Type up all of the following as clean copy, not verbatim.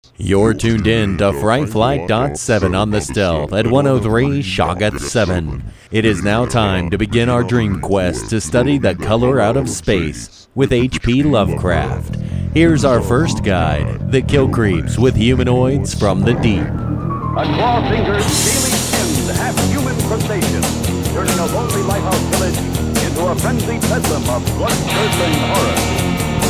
You're tuned in to Fright Flight .7 on the Stealth at 103 Shoggoth 7. It is now time to begin our dream quest to study the color out of space with H.P. Lovecraft. Here's our first guide, the kill creeps with humanoids from the deep. A claw-fingered, scaly-skinned, half-human crustacean, turning a lonely lighthouse village into a frenzied bedlam of blood-curdling horror.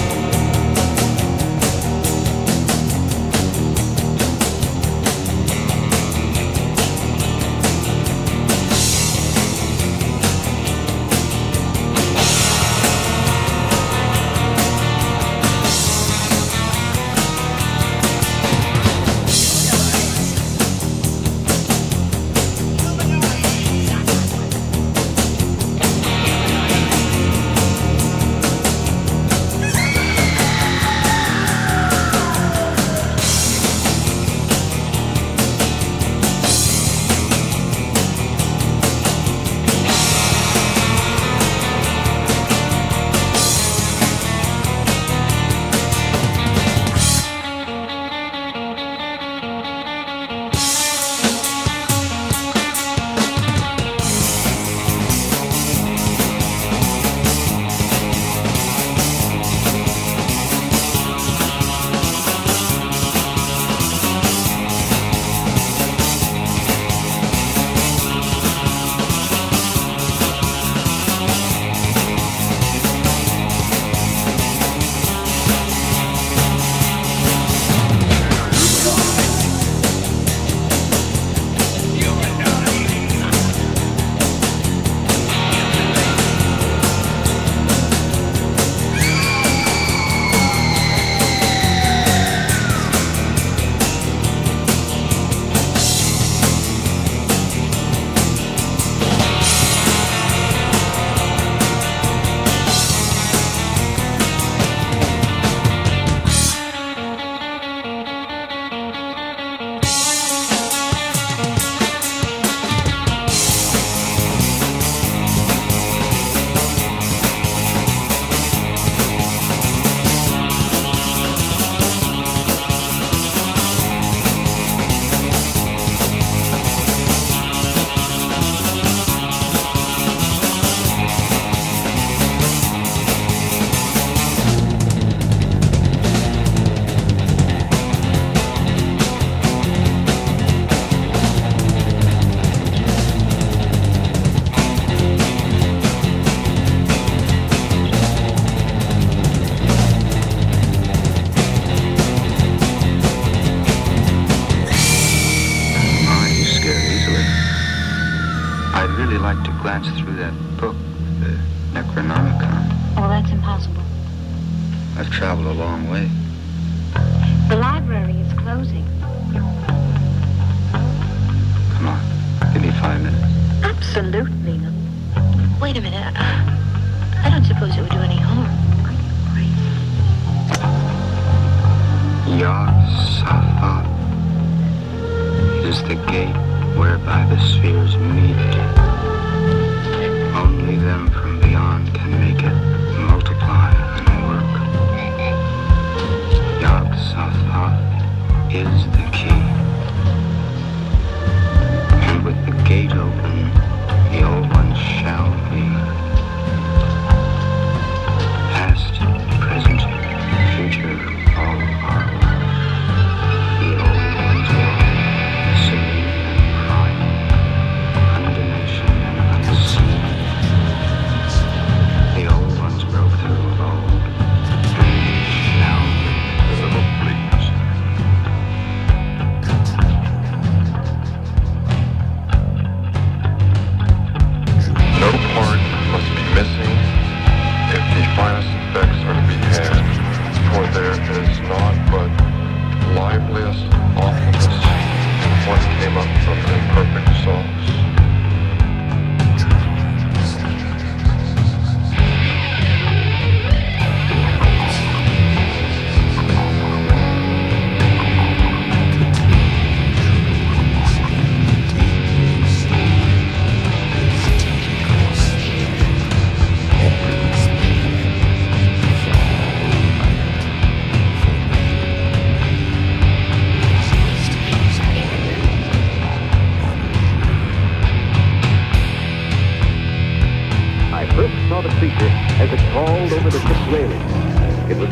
Through that book, the Necronomicon. Oh, that's impossible. I've traveled a long way. The library is closing. Come on, give me 5 minutes. Absolutely. Wait a minute. I don't suppose it would do any harm. Are you crazy? Yog-Sothoth is the gate whereby the spheres meet. Only them from beyond can make it multiply and work. Yog-Sothoth is the key. And with the gate open, the old ones shall be. Past, present, future, all are one. The old ones will serene and prime, undonation and unseen. The old ones broke through of old, and they shall be. No part must be missing if the finest effects are to be had, for there is naught but liveliest awfulness what came up from imperfect sauce.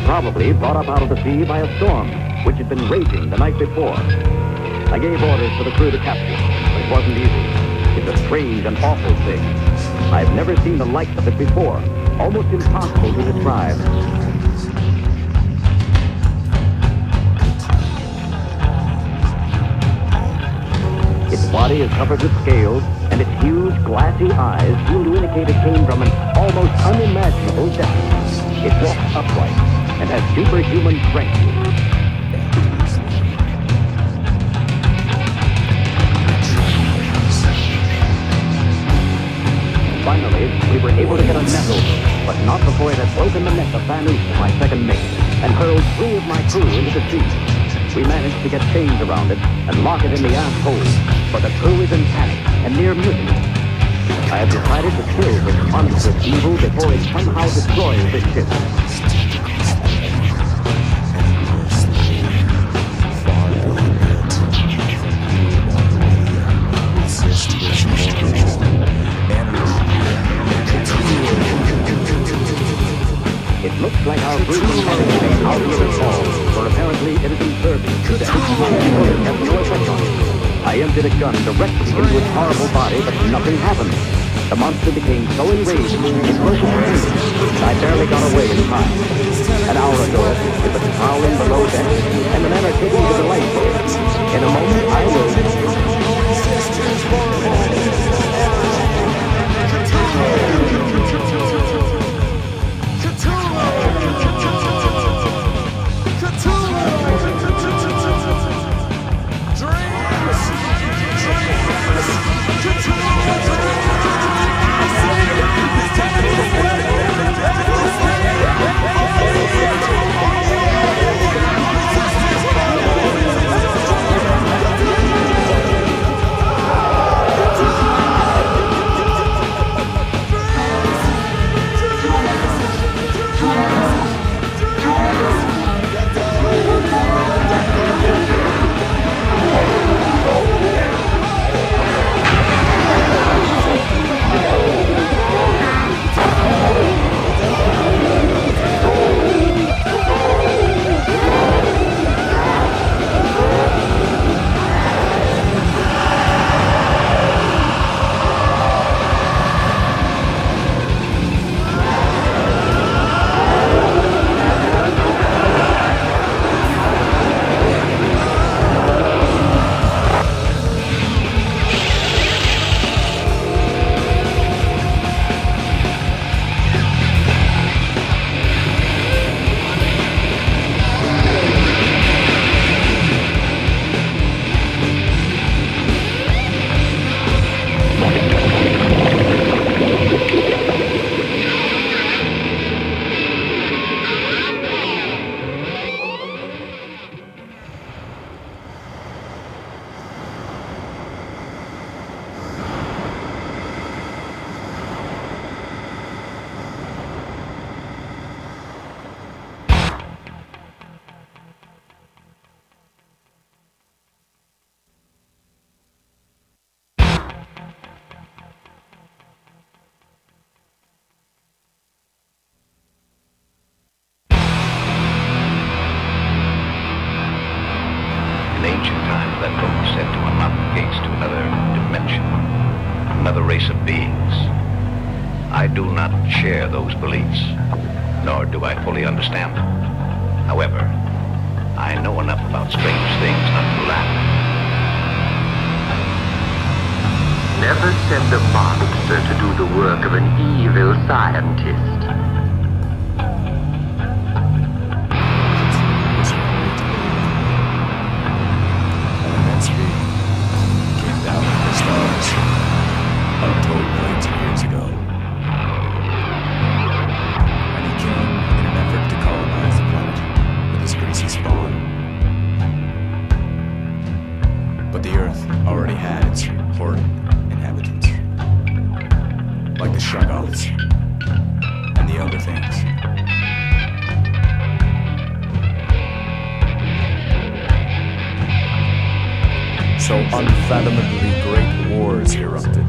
probably brought up out of the sea by a storm, which had been raging the night before. I gave orders for the crew to capture it, but it wasn't easy. It's a strange and awful thing. I've never seen the like of it before. Almost impossible to describe. Its body is covered with scales, and its huge, glassy eyes seem to indicate it came from an almost unimaginable depth. It walks upright and has superhuman strength. Finally, we were able to get a net over, but not before it had broken the neck of Van Oos, my second mate, and hurled 3 of my crew into the sea. We managed to get chains around it and lock it in the aft hold, but the crew is in panic and near mutiny. I have decided to kill this monstrous evil before it somehow destroys this ship. It looks like our group is heading to the outlet hall, for apparently it is in service to them. My orders have no effect on it. I emptied a gun directly into its horrible body, but nothing happened. The monster became so enraged, it broke its fingers, and I barely got away in time. An hour ago, it was prowling below deck, and the men are taking to the lifeboat. In a moment, I will... Another race of beings. I do not share those beliefs, nor do I fully understand them. However, I know enough about strange things not to laugh. Never send a monster to do the work of an evil scientist. Untold millions of years ago. And he came in an effort to colonize the planet with his greasy spawn. But the Earth already had its horrid inhabitants, like the Shoggoths and the other things. So unfathomably great wars erupted.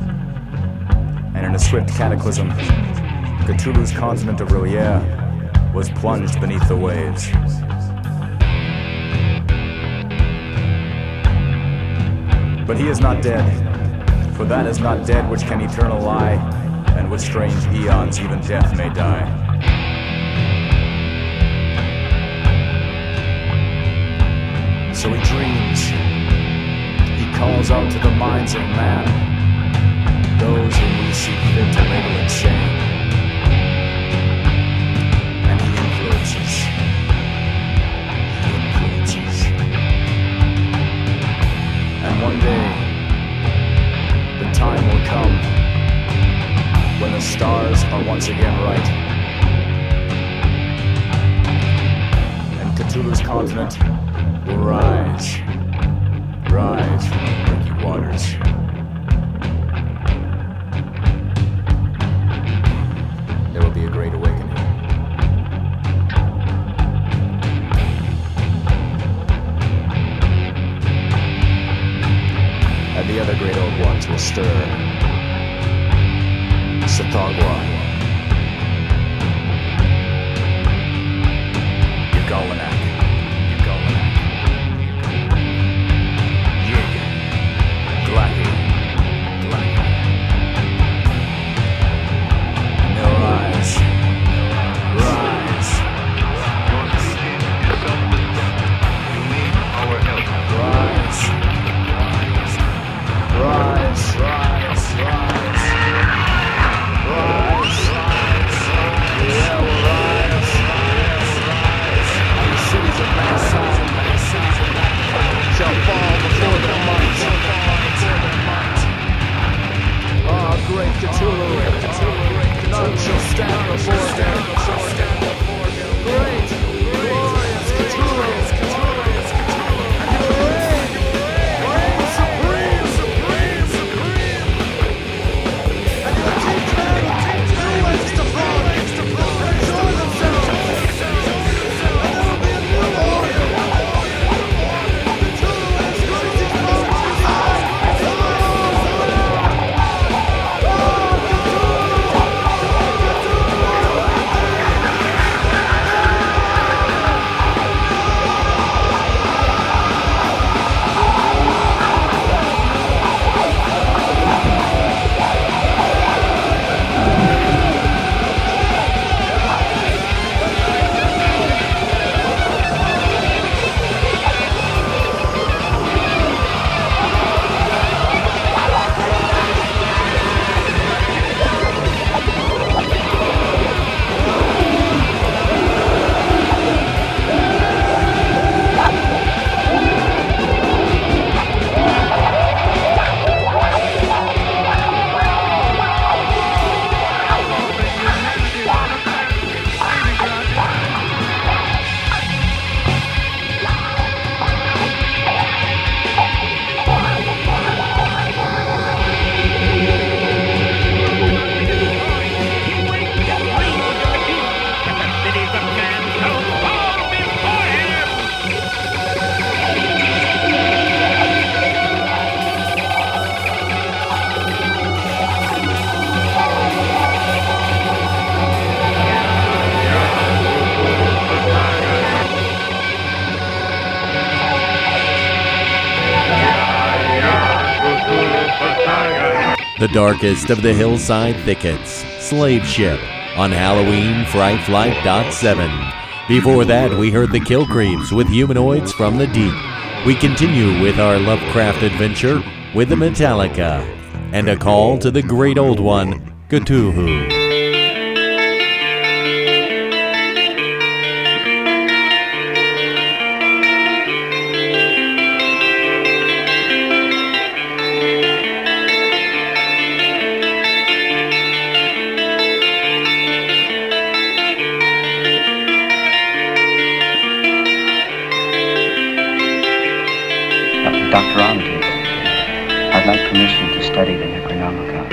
And in a swift cataclysm, Cthulhu's continent of Royer was plunged beneath the waves. But he is not dead, for that is not dead which can eternal lie, and with strange eons even death may die. So he dreams, he calls out to the minds of man, those whom we see fit to label insane, and he influences. And one day, the time will come when the stars are once again right, and Cthulhu's continent will rise from the murky waters. There will be a great awakening. And the other great old ones will stir. Satagwa, Yugalanak, Yig, Glacky, and they'll rise. Your species is self-destruct. You need our help. Rise. Yeah, we'll rise. And the cities of mankind shall fall before their might. Ah, great Cthulhu, none shall stand before him. Great, glorious Cthulhu, and you reign supreme. And you teach men new ways to flow, enjoy themselves, and there will be a new order. Cthulhu has graced his throne inside. The darkest of the hillside thickets, Slave Ship, on Halloween Fright Flight .7. Before that, we heard the Kill Creeps with Humanoids from the Deep. We continue with our Lovecraft adventure with the Metallica, and a call to the great old one, Cthulhu. Dr. Amdi, I'd like permission to study the Necronomicon.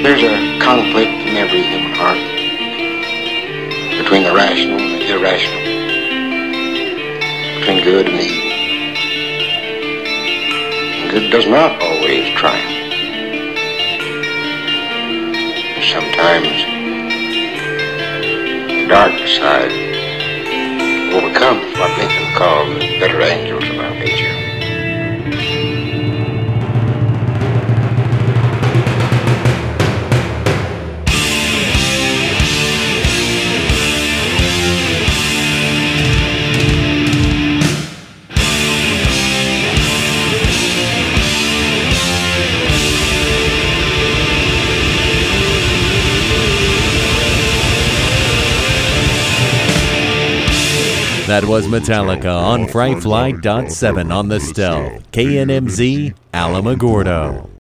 There's a conflict in every human heart between the rational and the irrational, between good and evil. And good does not always triumph. Sometimes the dark side overcomes what Lincoln called the better angels of our nature. That was Metallica on Fright Flight.7 on the Stealth. KNMZ, Alamogordo.